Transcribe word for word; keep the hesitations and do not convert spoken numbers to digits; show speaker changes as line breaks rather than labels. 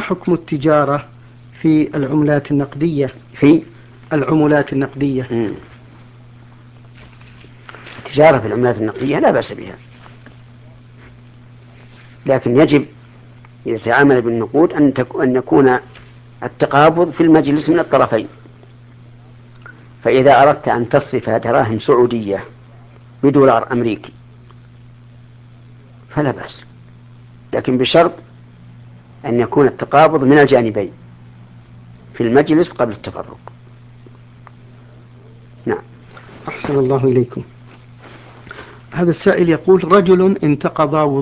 حكم التجارة في العملات النقدية؟
في
العملات النقدية.
مم. التجارة في العملات النقدية لا بأس بها، لكن يجب إذا تعامل بالنقود أن أن يكون التقابض في المجلس من الطرفين. فإذا أردت أن تصرف دراهم سعودية بدولار أمريكي فلا بأس، لكن بشرط أن يكون التقابض من الجانبين في المجلس قبل التفرق. نعم.
أحسن الله إليكم. هذا السائل يقول: رجل انتقض